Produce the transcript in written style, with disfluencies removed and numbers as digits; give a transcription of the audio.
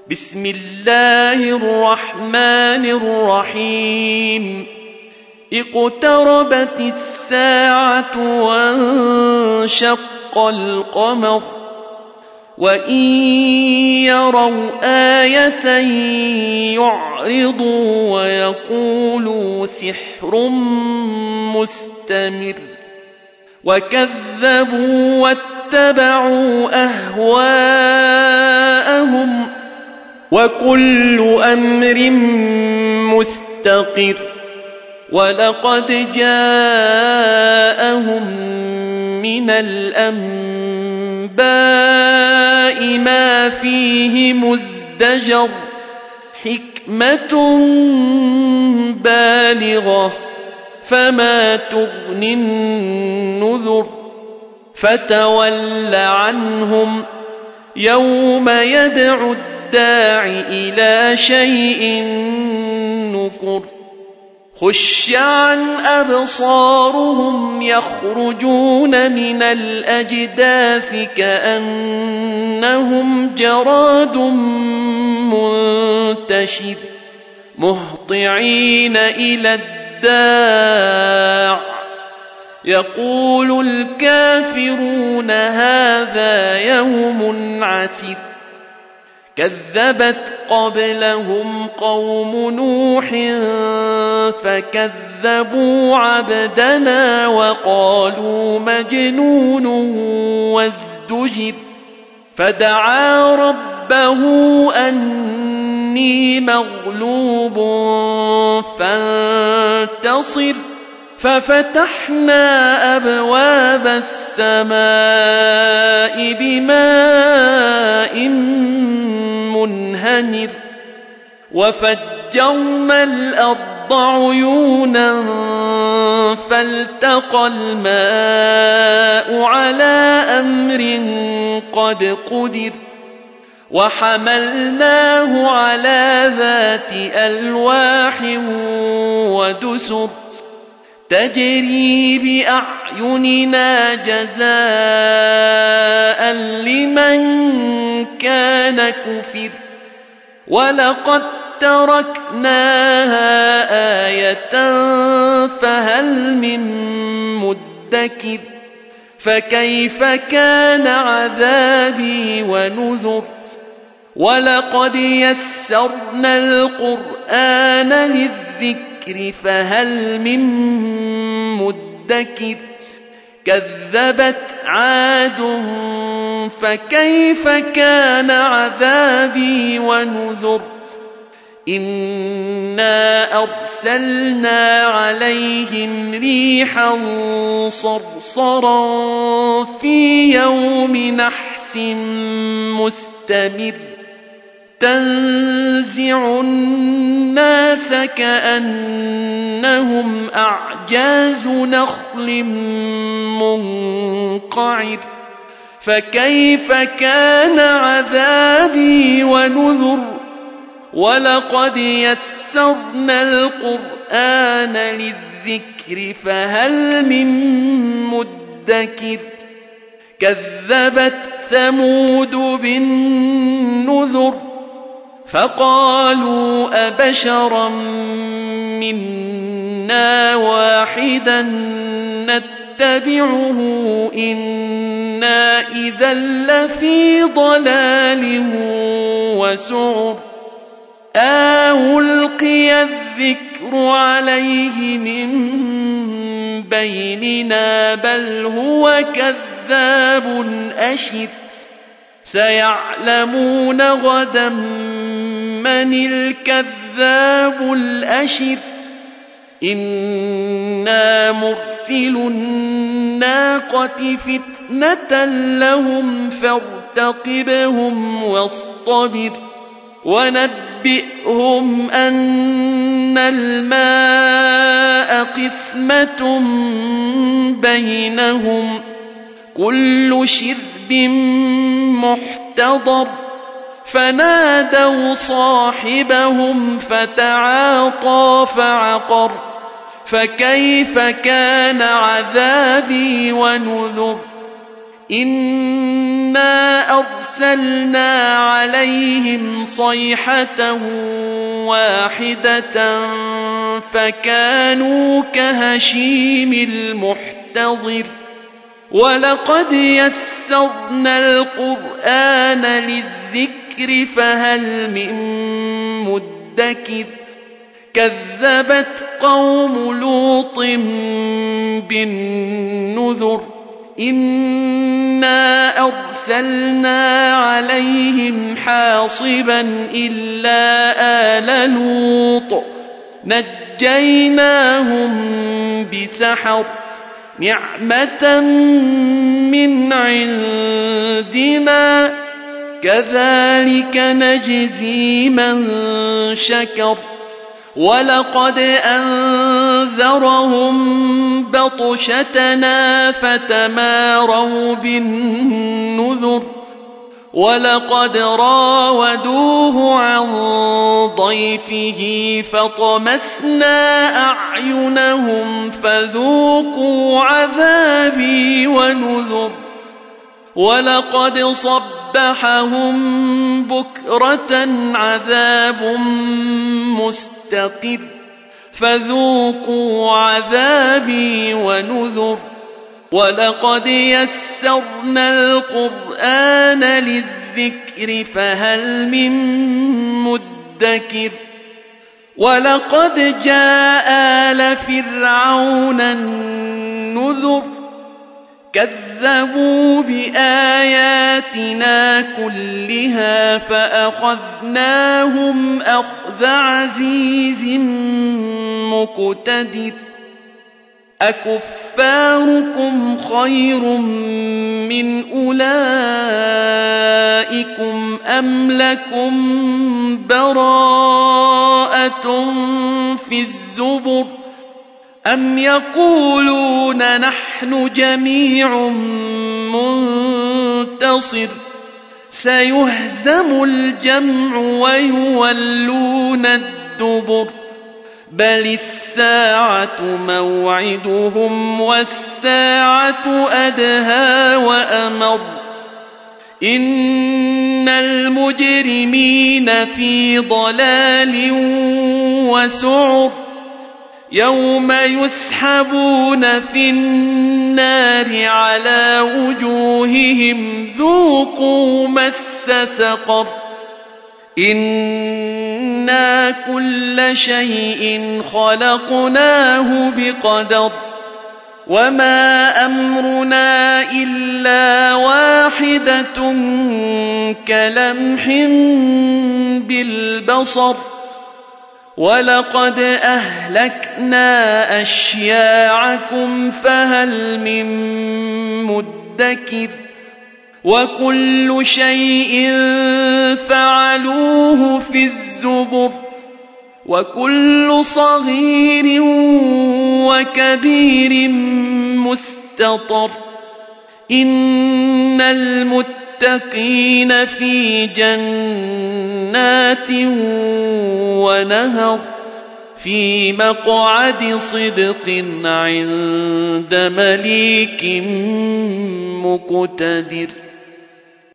بسم الله الرحمن الرحيم اقتربت الساعة وانشق القمر وإن يروا آية يعرضوا ويقولوا سحر مستمر وكذبوا واتبعوا أهواءهم وكل أمر مستقر ولقد جاءهم من الأنباء ما فيه مزدجر حكمة بالغة فما تغني النذر فتول عنهم يوم يدعو الداع إلى شيء نكر خش عن أبصارهم يخرجون من الأجداث كأنهم جراد منتشر مهطعين إلى الداع يقول الكافرون هذا يوم عسر كذبت قبلهم قوم نوح فكذبوا عبدنا وقالوا مجنون وازدجر فدعا ربه أني مغلوب فانتصر ففتحنا أبواب السماء بماء منهمر وفجرنا الأرض عيونا فالتقى الماء على أمر قد قدر وحملناه على ذات ألواح ودسر تجري بأعيننا جزاء لمن كان كفر ولقد تركناها آية فهل من مدكر فكيف كان عذابي ونذر ولقد يسرنا القرآن للذكر فهل من مدكر كذبت عاد فكيف كان عذابي ونذر إنا أرسلنا عليهم ريحا صرصرا في يوم نحس مستمر تنزع الناس كأنهم أعجاز نخل منقعر فكيف كان عذابي ونذر ولقد يسرنا القرآن للذكر فهل من مدكر كذبت ثمود بالنذر فقالوا أبشرا منا واحدا نتبعه إنا إذا لفي ضلال وسعر ألقي الذكر عليه من بيننا بل هو كذاب أشر سيعلمون غدا من الكذاب الأشر إنا مرسل الناقة فتنة لهم فارتقبهم واصطبر ونبئهم أن الماء قسمة بينهم كل شرب محتضر فنادوا صاحبهم فتعاطى فعقر فكيف كان عذابي ونذر إنا أرسلنا عليهم صيحة واحدة فكانوا كهشيم المحتضر ولقد يسرنا القرآن للذكر فهل من مدكر كذبت قوم لوط بالنذر إنا أرسلنا عليهم حاصبا إلا آل لوط نجيناهم بسحر نعمة من عندنا كذلك نجزي من شكر ولقد أنذرهم بطشتنا فتماروا بالنذر ولقد راودوه عن ضيفه فطمسنا أعينهم فذوقوا عذابي ونذر ولقد صبحهم بكرة عذاب مستقر فذوقوا عذابي ونذر ولقد يسرنا القرآن للذكر فهل من مدكر ولقد جاء آل فرعون النذر كذبوا بآياتنا كلها فأخذناهم أخذ عزيز مقتدر أكفاركم خير من أولئكم أم لكم براءة في الزبر أم يقولون نحن جميع منتصر سيهزم الجمع ويولون الدبر بل الساعة موعدهم والساعة أدهى وأمر إن المجرمين في ضلال وسعر يوم يسحبون في النار على وجوههم ذوقوا مس سقر إنا كل شيء خلقناه بقدر وما أمرنا إلا واحدة كلمح بالبصر ولقد أهلكنا أشياعكم فهل من مدكر وكل شيء فعلوه في الزبر وكل صغير وكبير مستطر إن المتقين في جنات ونهر في مقعد صدق عند مليك مقتدر